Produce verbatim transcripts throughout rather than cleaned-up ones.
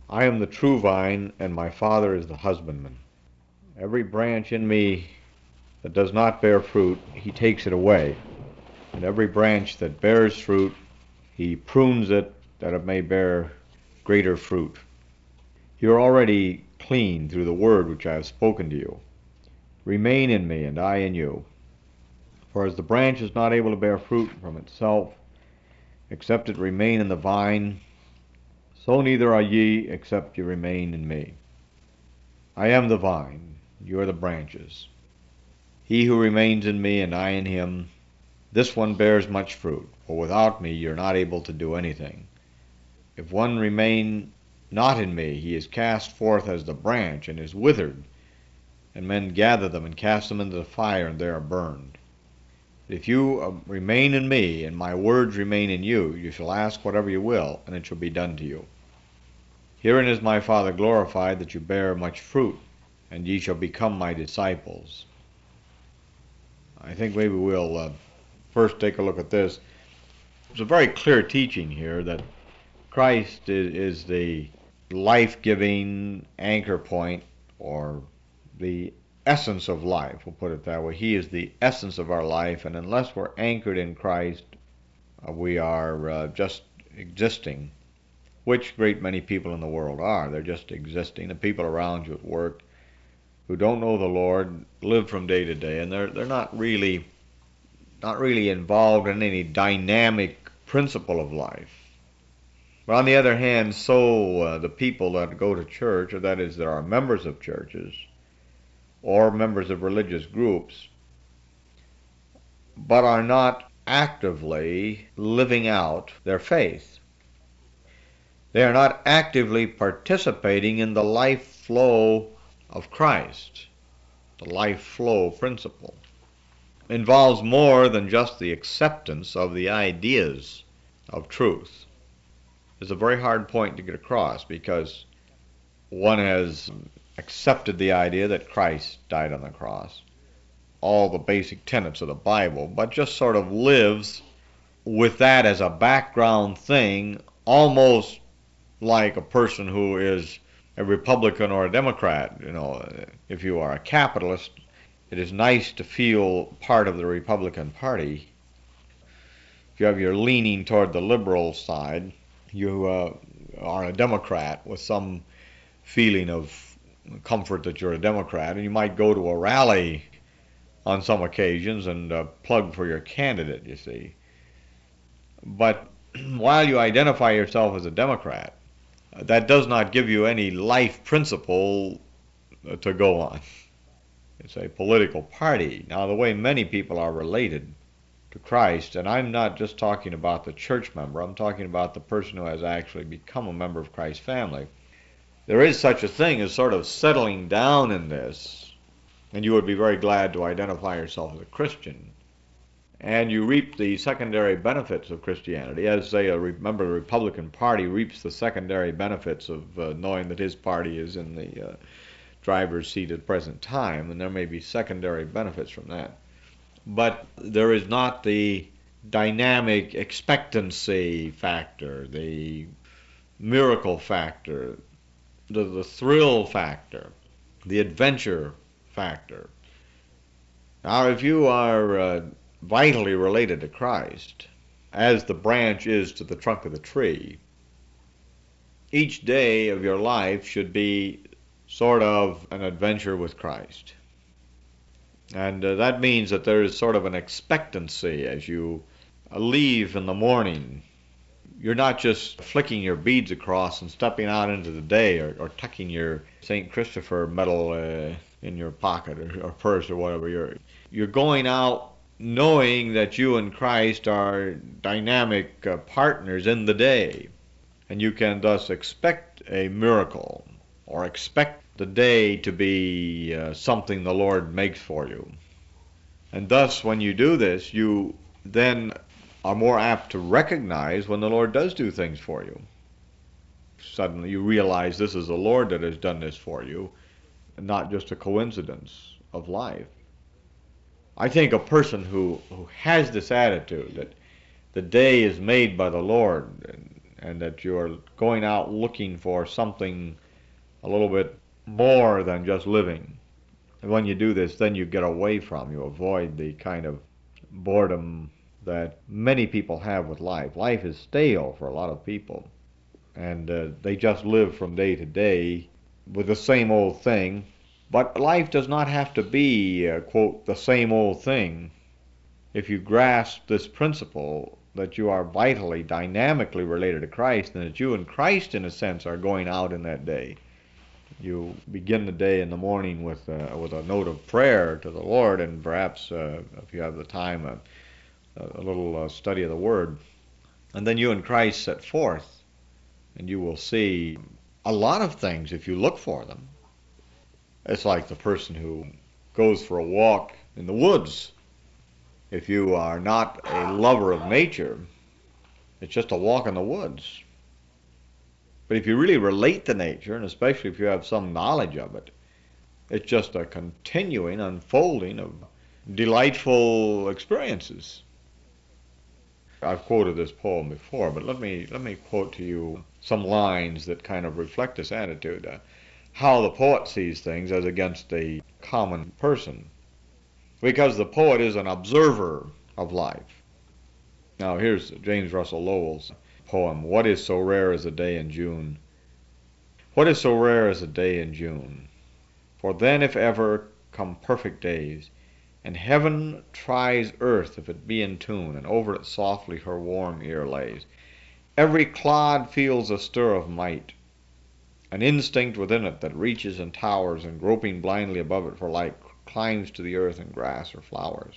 I am the true vine, and my Father is the husbandman. Every branch in me that does not bear fruit, he takes it away. And every branch that bears fruit, he prunes it that it may bear greater fruit. You are already clean through the word which I have spoken to you. Remain in me, and I in you. For as the branch is not able to bear fruit from itself, except it remain in the vine, so neither are ye, except ye remain in me. I am the vine, you are the branches. He who remains in me, and I in him, this one bears much fruit, for without me you are not able to do anything. If one remain not in me, he is cast forth as the branch, and is withered, and men gather them, and cast them into the fire, and they are burned. If you remain in me, and my words remain in you, you shall ask whatever you will, and it shall be done to you. Herein is my Father glorified, that you bear much fruit, and ye shall become my disciples. I think maybe we'll uh, first take a look at this. It's a very clear teaching here that Christ is, is the life-giving anchor point, or the essence of life. We'll put it that way. He is the essence of our life, and unless we're anchored in Christ, uh, we are uh, just existing, which a great many people in the world are. They're just existing. The people around you at work who don't know the Lord live from day to day, and they're they're not really not really involved in any dynamic principle of life. But on the other hand, so uh, the people that go to church, or that is, there are members of churches or members of religious groups, but are not actively living out their faith. They are not actively participating in the life flow of Christ. The life flow principle involves more than just the acceptance of the ideas of truth. It's a very hard point to get across, because one has accepted the idea that Christ died on the cross, all the basic tenets of the Bible, but just sort of lives with that as a background thing, almost like a person who is a Republican or a Democrat. You know, if you are a capitalist, it is nice to feel part of the Republican Party. If you have your leaning toward the liberal side, you uh, are a Democrat with some feeling of comfort that you're a Democrat, and you might go to a rally on some occasions and uh, plug for your candidate, you see. But while you identify yourself as a Democrat, that does not give you any life principle to go on. It's a political party. Now, the way many people are related to Christ, and I'm not just talking about the church member, I'm talking about the person who has actually become a member of Christ's family. There is such a thing as sort of settling down in this, and you would be very glad to identify yourself as a Christian. And you reap the secondary benefits of Christianity, as, say, a member of the Republican Party reaps the secondary benefits of uh, knowing that his party is in the uh, driver's seat at the present time, and there may be secondary benefits from that. But there is not the dynamic expectancy factor, the miracle factor, the, the thrill factor, the adventure factor. Now, if you are uh, vitally related to Christ, as the branch is to the trunk of the tree, each day of your life should be sort of an adventure with Christ. And uh, that means that there is sort of an expectancy as you uh, leave in the morning. You're not just flicking your beads across and stepping out into the day, or, or tucking your Saint Christopher medal uh, in your pocket or, or purse or whatever. You're, you're going out knowing that you and Christ are dynamic uh, partners in the day. And you can thus expect a miracle, or expect the day to be uh, something the Lord makes for you. And thus, when you do this, you then are more apt to recognize when the Lord does do things for you. Suddenly you realize this is the Lord that has done this for you, and not just a coincidence of life. I think a person who, who has this attitude that the day is made by the Lord, and, and that you're going out looking for something a little bit more than just living. And when you do this, then you get away from, you avoid the kind of boredom that many people have with life. Life is stale for a lot of people, and uh, they just live from day to day with the same old thing. But life does not have to be, uh, quote, the same old thing. If you grasp this principle that you are vitally, dynamically related to Christ, and that you and Christ, in a sense, are going out in that day. You begin the day in the morning with uh, with a note of prayer to the Lord, and perhaps, uh, if you have the time, a, a little uh, study of the Word. And then you and Christ set forth, and you will see a lot of things if you look for them. It's like the person who goes for a walk in the woods. If you are not a lover of nature, it's just a walk in the woods. But if you really relate to nature, and especially if you have some knowledge of it, it's just a continuing unfolding of delightful experiences. I've quoted this poem before, but let me let me quote to you some lines that kind of reflect this attitude. Uh, how the poet sees things as against a common person. Because the poet is an observer of life. Now here's James Russell Lowell's poem, What is so rare as a day in June? What is so rare as a day in June? For then, if ever, come perfect days, and heaven tries earth if it be in tune, and over it softly her warm ear lays. Every clod feels a stir of might, an instinct within it that reaches and towers, and groping blindly above it for light, climbs to the earth and grass or flowers.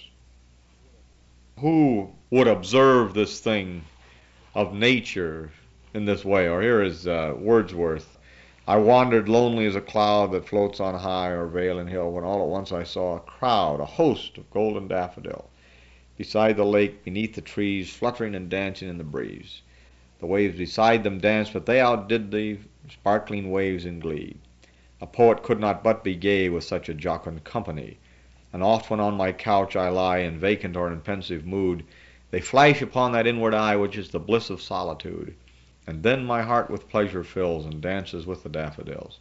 Who would observe this thing of nature in this way? Or here is uh, Wordsworth. I wandered lonely as a cloud that floats on high o'er vale and hill, when all at once I saw a crowd, a host of golden daffodil, beside the lake, beneath the trees, fluttering and dancing in the breeze. The waves beside them danced, but they outdid the sparkling waves in glee. A poet could not but be gay with such a jocund company, and oft when on my couch I lie in vacant or in pensive mood, they flash upon that inward eye which is the bliss of solitude. And then my heart with pleasure fills, and dances with the daffodils.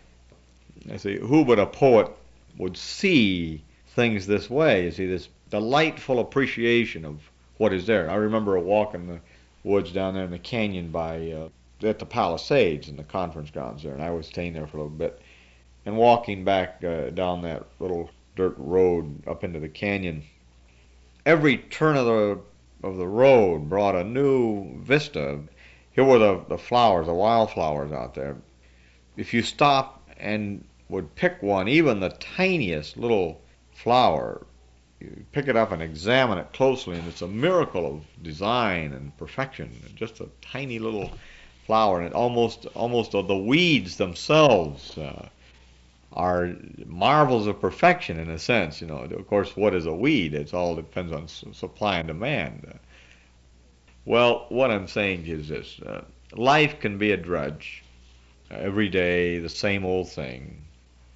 I see, who but a poet would see things this way? You see, this delightful appreciation of what is there. I remember a walk in the woods down there in the canyon by, uh, at the Palisades in the conference grounds there, and I was staying there for a little bit. And walking back uh, down that little dirt road up into the canyon, every turn of the of the road brought a new vista. Here were the, the flowers, the wildflowers out there. If you stop and would pick one, even the tiniest little flower, you pick it up and examine it closely, and it's a miracle of design and perfection. Just a tiny little flower, and it almost almost the weeds themselves uh, are marvels of perfection in a sense. You know, of course, what is a weed? It all depends on supply and demand. Uh, well, what I'm saying is this: uh, life can be a drudge, uh, every day the same old thing,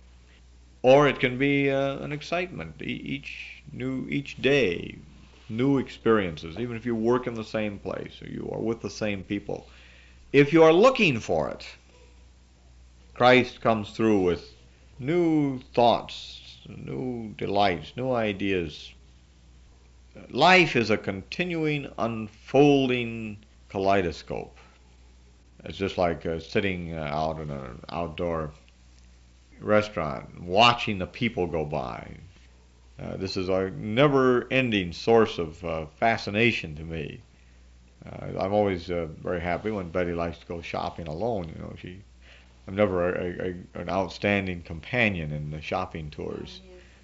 or it can be uh, an excitement. E- each new each day, new experiences. Even if you work in the same place or you are with the same people, if you are looking for it, Christ comes through with new thoughts, new delights, new ideas. Life is a continuing, unfolding kaleidoscope. It's just like uh, sitting uh, out in an outdoor restaurant, watching the people go by. Uh, this is a never-ending source of uh, fascination to me. Uh, I'm always uh, very happy when Betty likes to go shopping alone. You know, she I'm never a, a, an outstanding companion in the shopping tours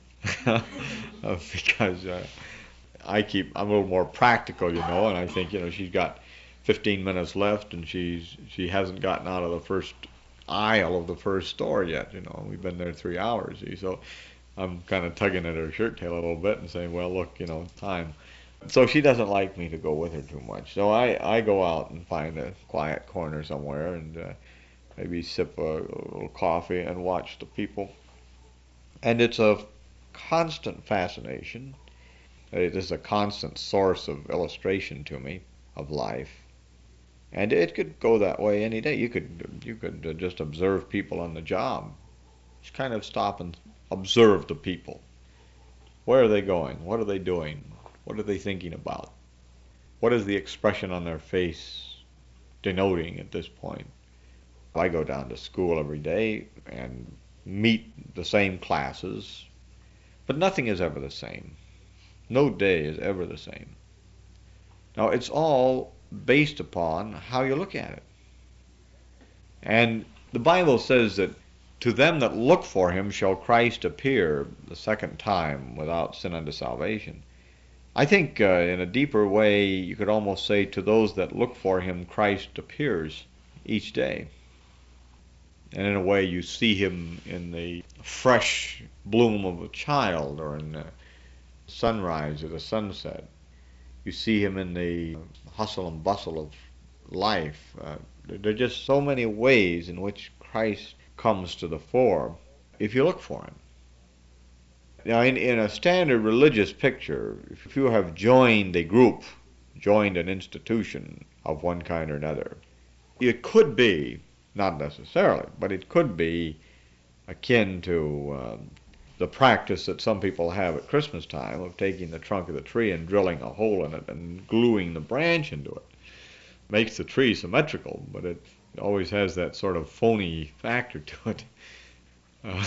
because uh, I keep I'm a little more practical, you know, and I think you know she's got fifteen minutes left and she's she hasn't gotten out of the first aisle of the first store yet. You know, we've been there three hours, see, so I'm kind of tugging at her shirt tail a little bit and saying, well, look, you know, time. So she doesn't like me to go with her too much. So I, I go out and find a quiet corner somewhere and uh, maybe sip a, a little coffee and watch the people. And it's a constant fascination. It is a constant source of illustration to me of life. And it could go that way any day. You could you could uh, just observe people on the job. Just kind of stop and observe the people. Where are they going? What are they doing? What are they thinking about? What is the expression on their face denoting at this point? I go down to school every day and meet the same classes, but nothing is ever the same. No day is ever the same. Now, it's all based upon how you look at it. And the Bible says that to them that look for him shall Christ appear the second time without sin unto salvation. I think uh, in a deeper way you could almost say to those that look for him Christ appears each day. And in a way you see him in the fresh bloom of a child or in the sunrise or the sunset. You see him in the hustle and bustle of life. Uh, there are just so many ways in which Christ comes to the fore if you look for him. Now, in, in a standard religious picture, if you have joined a group, joined an institution of one kind or another, it could be, not necessarily, but it could be akin to uh, the practice that some people have at Christmas time of taking the trunk of the tree and drilling a hole in it and gluing the branch into it. Makes the tree symmetrical, but it always has that sort of phony factor to it. Uh,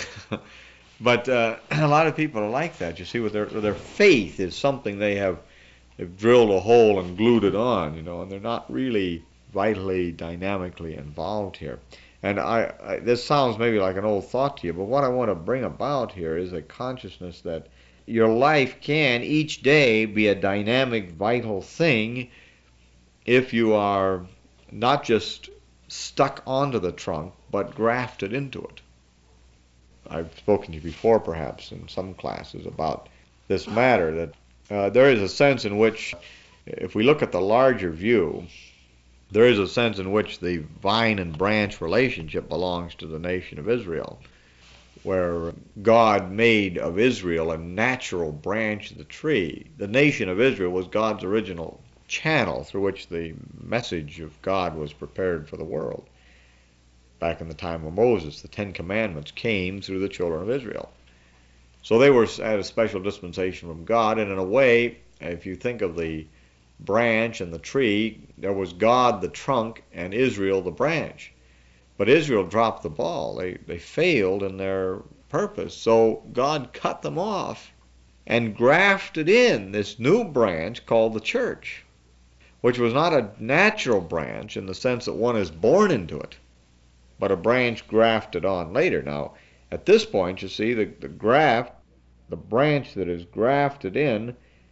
but uh, a lot of people are like that. You see, with their with their faith is something they have they've drilled a hole and glued it on, you know, and they're not really vitally, dynamically involved here. And I, I this sounds maybe like an old thought to you, but what I want to bring about here is a consciousness that your life can each day be a dynamic, vital thing if you are not just stuck onto the trunk, but grafted into it. I've spoken to you before, perhaps, in some classes about this matter, that uh, there is a sense in which, if we look at the larger view, there is a sense in which the vine and branch relationship belongs to the nation of Israel, where God made of Israel a natural branch of the tree. The nation of Israel was God's original channel through which the message of God was prepared for the world. Back in the time of Moses, the Ten Commandments came through the children of Israel. So they were at a special dispensation from God, and in a way, if you think of the branch and the tree, there was God the trunk and Israel the branch. But Israel dropped the ball. They, they failed in their purpose. So God cut them off and grafted in this new branch called the church, which was not a natural branch in the sense that one is born into it, but a branch grafted on later. Now, at this point, you see, the, the graft, the branch that is grafted in,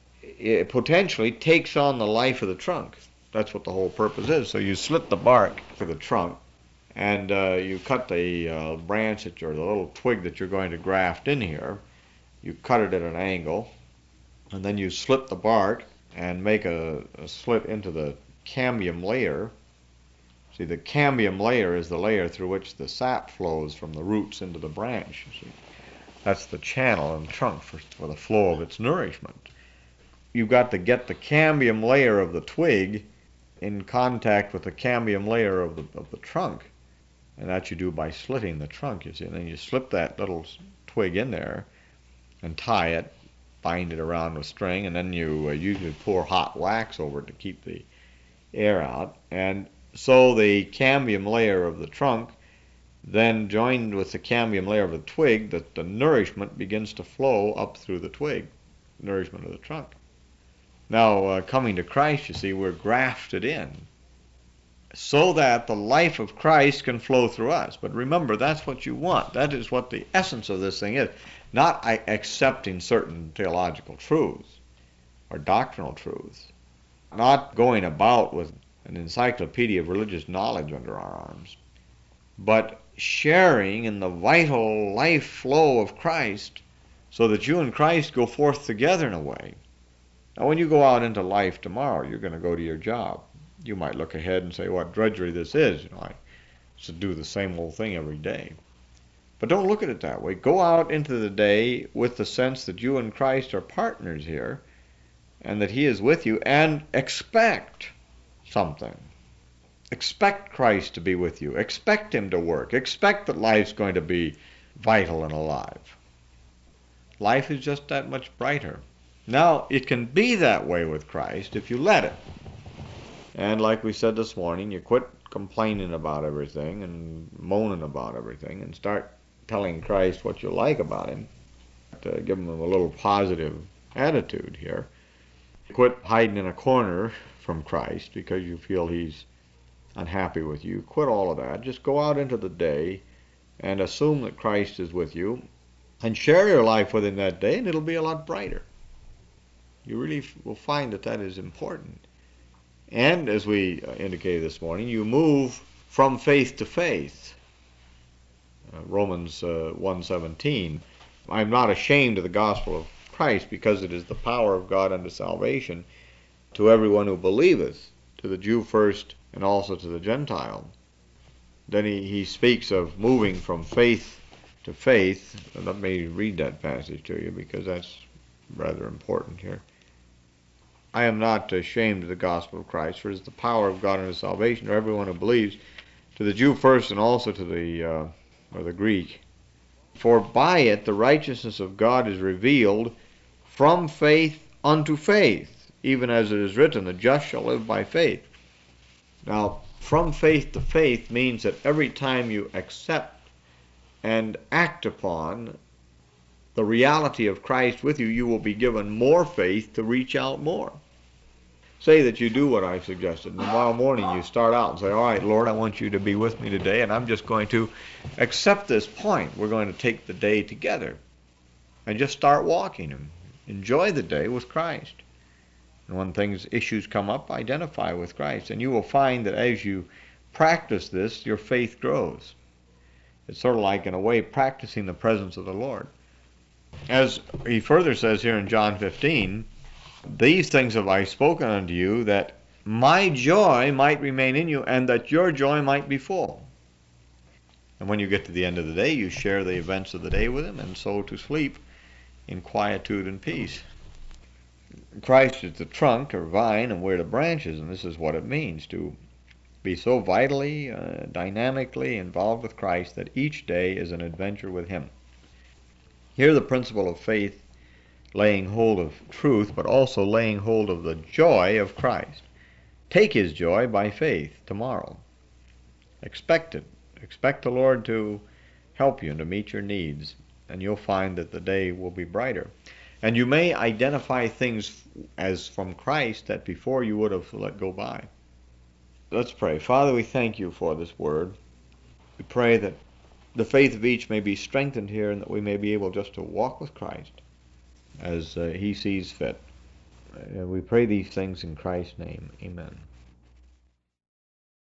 it potentially takes on the life of the trunk. That's what the whole purpose is. So you slit the bark for the trunk, and uh, you cut the uh, branch that you're, the little twig that you're going to graft in here. You cut it at an angle, and then you slit the bark and make a, a slit into the cambium layer. See, the cambium layer is the layer through which the sap flows from the roots into the branch. You see, that's the channel and trunk for, for the flow of its nourishment. You've got to get the cambium layer of the twig in contact with the cambium layer of the of the trunk, and that you do by slitting the trunk. You see, and then you slip that little twig in there and tie it, bind it around with string, and then you uh, usually pour hot wax over it to keep the air out. And so the cambium layer of the trunk then joined with the cambium layer of the twig, that the nourishment begins to flow up through the twig, nourishment of the trunk. Now, uh, coming to Christ, you see, we're grafted in so that the life of Christ can flow through us. But remember, that's what you want. That is what the essence of this thing is. Not accepting certain theological truths or doctrinal truths. Not going about with an encyclopedia of religious knowledge under our arms, but sharing in the vital life flow of Christ so that you and Christ go forth together in a way. Now, when you go out into life tomorrow, you're going to go to your job. You might look ahead and say, what drudgery this is. You know, I should do the same old thing every day. But don't look at it that way. Go out into the day with the sense that you and Christ are partners here and that he is with you, and expect something. Expect Christ to be with you. Expect Him to work. Expect that life's going to be vital and alive. Life is just that much brighter. Now, it can be that way with Christ if you let it. And like we said this morning, you quit complaining about everything and moaning about everything and start telling Christ what you like about Him. To give Him a little positive attitude here. Quit hiding in a corner from Christ because you feel He's unhappy with you. Quit all of that. Just go out into the day and assume that Christ is with you and share your life with Him that day, and it'll be a lot brighter. You really will find that that is important. And as we indicated this morning, you move from faith to faith. Uh, Romans uh, one seventeen. I'm not ashamed of the gospel of Christ, because it is the power of God unto salvation to everyone who believeth, to the Jew first and also to the Gentile. Then he, he speaks of moving from faith to faith. Let me read that passage to you because that's rather important here. I am not ashamed of the gospel of Christ, for it is the power of God unto salvation to everyone who believes, to the Jew first and also to the uh, or the Greek. For by it the righteousness of God is revealed from faith unto faith, even as it is written, the just shall live by faith. Now, from faith to faith means that every time you accept and act upon the reality of Christ with you, you will be given more faith to reach out more. Say that you do what I suggested. And tomorrow morning you start out and say, all right, Lord, I want you to be with me today, and I'm just going to accept this point. We're going to take the day together and just start walking and enjoy the day with Christ. And when things, issues come up, identify with Christ. And you will find that as you practice this, your faith grows. It's sort of like, in a way, practicing the presence of the Lord. As he further says here in John fifteen, these things have I spoken unto you, that my joy might remain in you, and that your joy might be full. And when you get to the end of the day, you share the events of the day with Him, and so to sleep in quietude and peace. Christ is the trunk or vine, and we're the branches, and this is what it means to be so vitally, uh, dynamically involved with Christ that each day is an adventure with Him. Here the principle of faith, laying hold of truth, but also laying hold of the joy of Christ. Take His joy by faith tomorrow. Expect it. Expect the Lord to help you and to meet your needs, and you'll find that the day will be brighter. And you may identify things as from Christ that before you would have let go by. Let's pray. Father, we thank You for this word. We pray that the faith of each may be strengthened here, and that we may be able just to walk with Christ as uh, He sees fit. And we pray these things in Christ's name. Amen.